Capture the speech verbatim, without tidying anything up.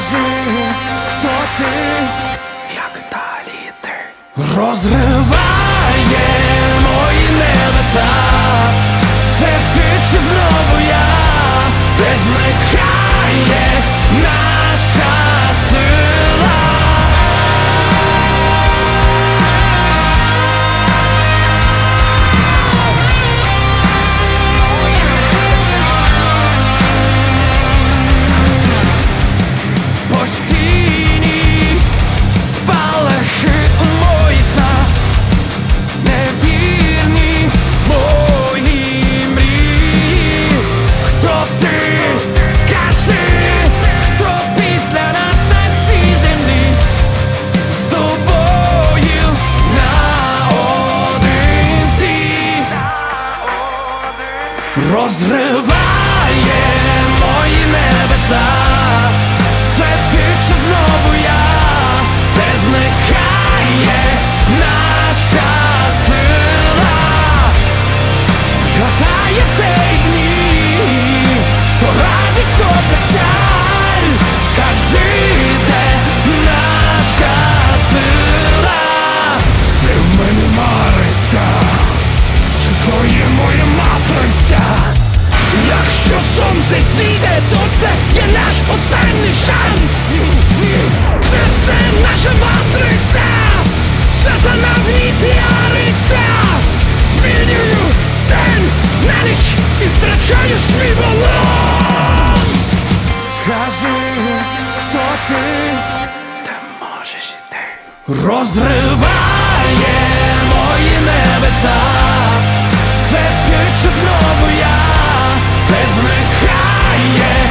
Скажи, хто ти, як далі йти? Розриває мої небеса. Це ти чи знову я? Де зникає наша сила? Постійні спалахи у моїх снах, невірні мої мрії. Хто ти? Скажи, хто після нас на цій землі? З тобою наодинці. Розриває мої небеса. Це ти чи знову я? Де зникає наша сила? Згасає цей дні, то радість, то печаль. Скажи, де наша сила? Все в мене мариться, що то є моя матриця. Якщо сонце зійде, то це є наш останній шанс. Це все наша матриця. Сатана в ній піариться. Змінюю день на ніч і втрачаю свій баланс. Скажи, хто ти, де можеш іти? Розриває мої небеса. Це ти чи знову я? Де зникає